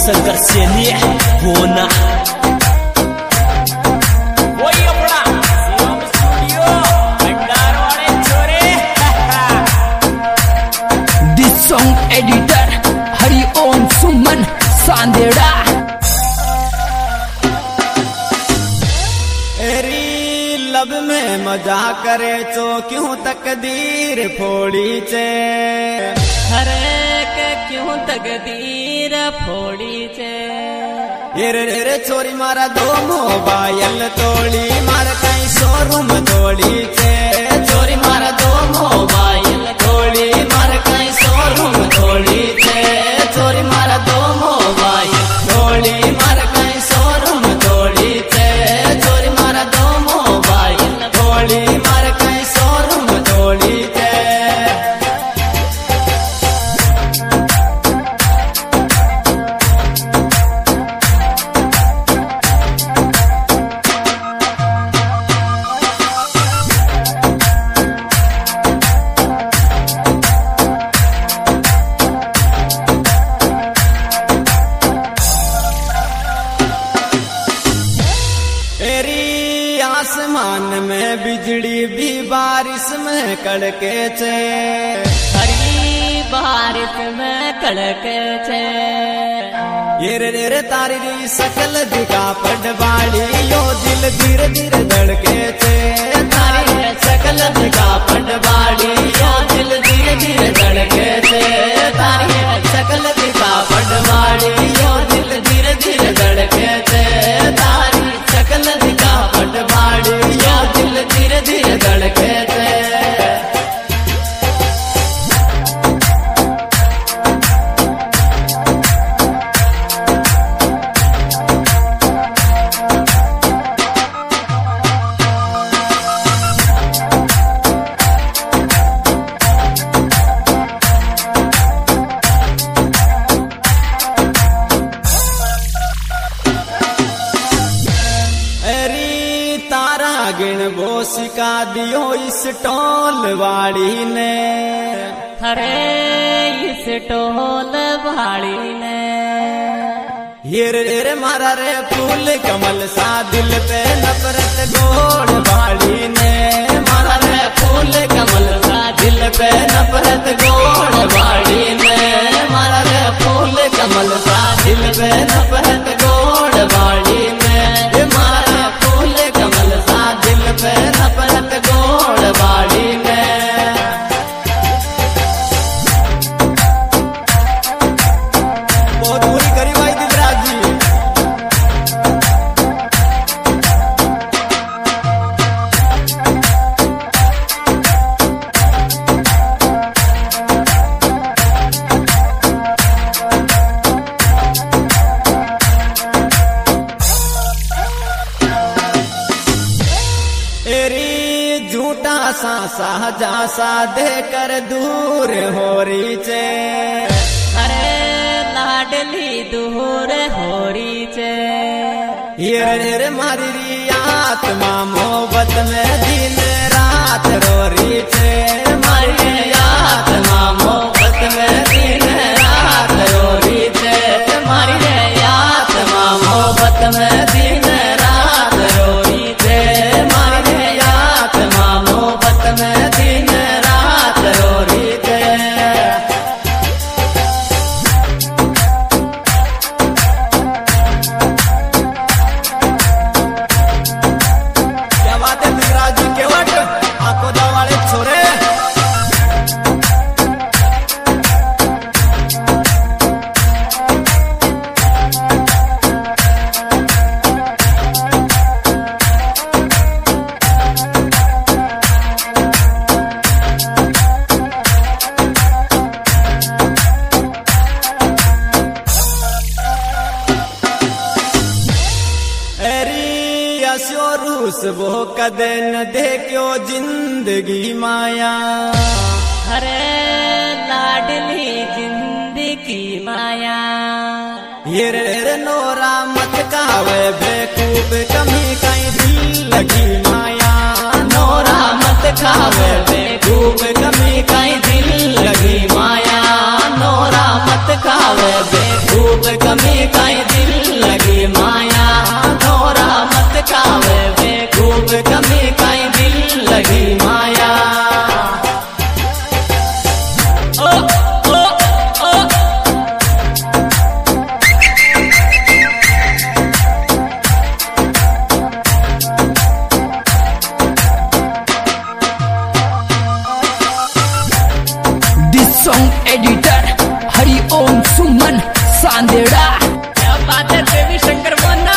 शंकर सैनी होना दिस song editor Hariom Suman Sandera. लब में मजा करे तो क्यों तकदीर फोड़ी चे, हरे के क्यों तकदीर फोड़ी चे। रे छोरी मारा दो मोबाइल तोड़ी मार कहीं शोरूम तोड़ी चे। चोरी मारा दो मोबाइल तोड़ी मार कहीं शोरूम तोड़ी चे। चोरी मारा दो मोबाइल तोड़ी मार कहीं शोरूम तोड़ी चे। चोरी मारा दो मोबाइल तोड़ी मार कहीं शोरूम तोड़ी चे। आसमान में बिजली भी बारिश में कड़के चे। हरी बारिश में कड़के चे। ये रे तारी सकल दिखा पटवाड़ी यो दिल धीरे धीरे धड़के चे। तारी सकल दिखा पटवाड़ी यो दिल धीरे धीरे धड़के चे। तारी सकल दिखा पटवाड़ी यो दिल धीरे धीरे धड़के चे। तारी सकल दिखा पटवाड़ी यो दिल धीरे धीरे धड़के चे। गिण वो सिखा दियो इस टोल वाड़ी ने। हरे इस टोल वाड़ी ने। ये रे मारा रे फूल कमल सा दिल पे नफरत गोड़ वाड़ी ने। मारा रे फूल कमल सा दिल पे नफरत गोड़ वाड़ी ने। मारा रे फूल कमल सा दिल पे नफरत गोड़ वाड़ी ने। मारा फूल कमल सा दिल पे नफरत गोड़ वाड़ी ने। बहुत बुरी करी भाई दिलराज जी। झूठा सा जासा देकर दूर हो रही चे। अरे लाडली दूर हो रही चे। ये मारी आत्मा मोहब्बत में दिन रात रो रही चे। मारी आत्मा मोहब्बत में दिन रात रो रही चे। मारी आत्मा मोहब्बत में दिन रात रो रही चे। मारी आत्मा मोहब्बत में दिन रात रो रही चे। क्या बात है दिलराज जी के वट आपको दवाड़े छोरे। रूस वो कदे न देखो जिंदगी माया। हरे लाडली जिंदगी माया। ये रे नोरा मत कावे बेकूफ कमी कहीं दिल लगी माया। नोरा मत खावे बेकूफ कमी कहीं दिल लगी माया। नोरा मत खावे बेकूफ कमी सॉन्ग एडिटर हरिओम सुमन सांदेड़ा। क्या बात है देवी शंकर मोना।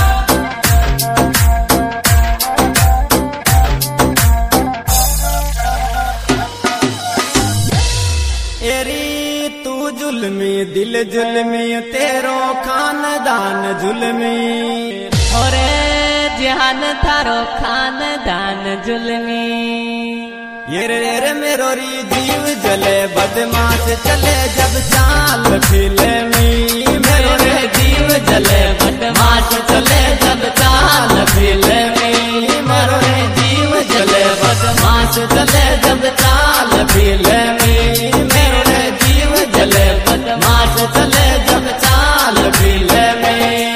एरी तू जुल्मी दिल जुल्मी तेरो खानदान जुल्मी। ओरे जहान थारो खानदान जुल्मी। ये रे मेरो री जीव जले बदमाश चले जब चाल फिल्मी। मेरो रे जीव जले बदमाश चले जब चाल फिल्मी। मेरो रे जीव जले बदमाश चले जब चाल फिल्मी। मेरो रे जीव जले बदमाश चले जब चाल फिल्मी।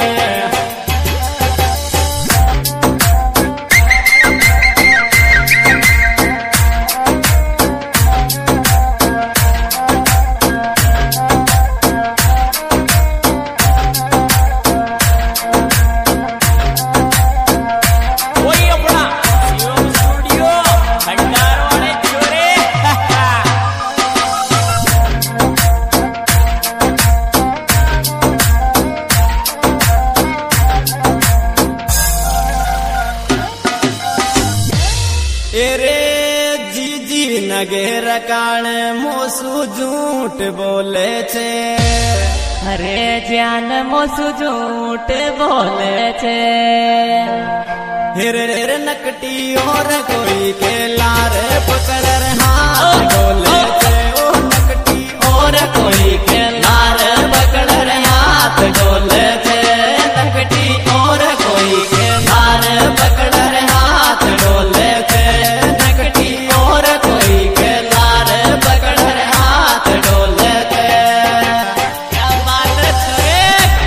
नगेर काण मोसू झूठ बोले छे। अरे जान मोसू झूठ बोले छे। हिर हिर नकटी और कोई के लार पकड़ हाथ डोले छे। ओ नकटी और कोई के लार पकड़ हाथ डोले छे। नकटी और कोई के लार पकड़ हाथ डोले छे। नकटी और कोई के लार पकड़ हाथ डोले छे। क्या बात है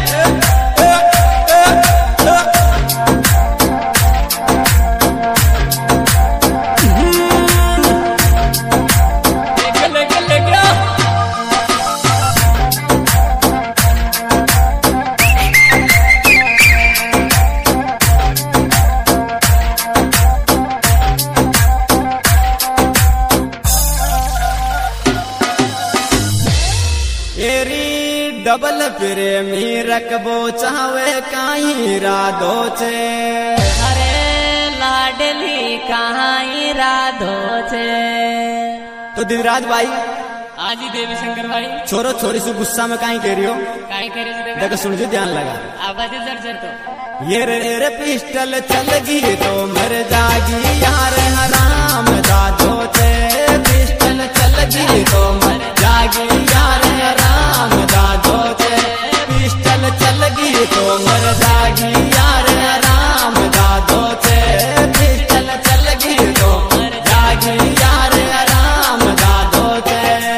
डबल प्रेमी रखबो चावे काई राधो छे। अरे लाडली कहाँ इरादो छे। तो दिलराज भाई आजी देवी शंकर भाई छोरो छोरी से गुस्सा में काई कह रही हो। काई करे से देखो सुन जी ध्यान लगा आवाज जर तो ये रे पिस्टल चल गई तो मर जागी यार हराम दादो छे। पिस्टल चल गई तो मर जागी यार हराम दादो छे। पिस्टल चल गई तो मर जागी यार हराम दादो छे। पिस्टल चल गई तो मर जागी यार हराम दादो छे।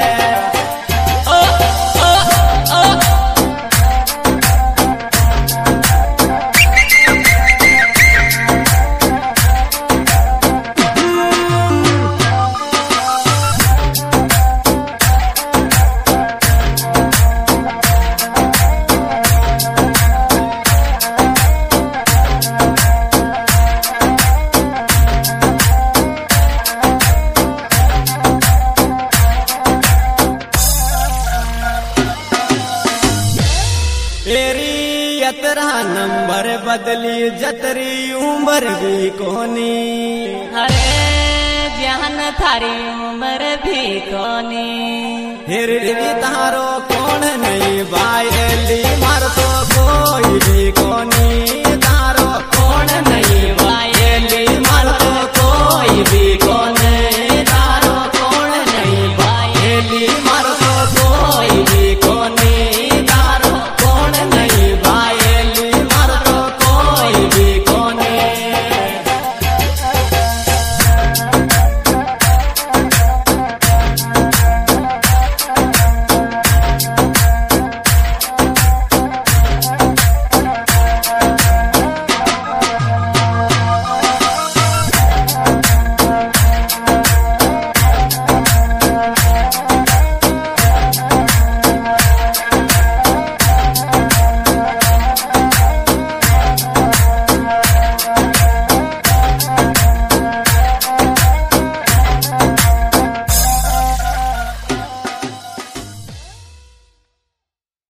यतरा नंबर बदली जतरी उम्र भी कोनी। अरे जान थारी उम्र भी कोनी। हिर तारो कौन नहीं बायली मार तो कोई भी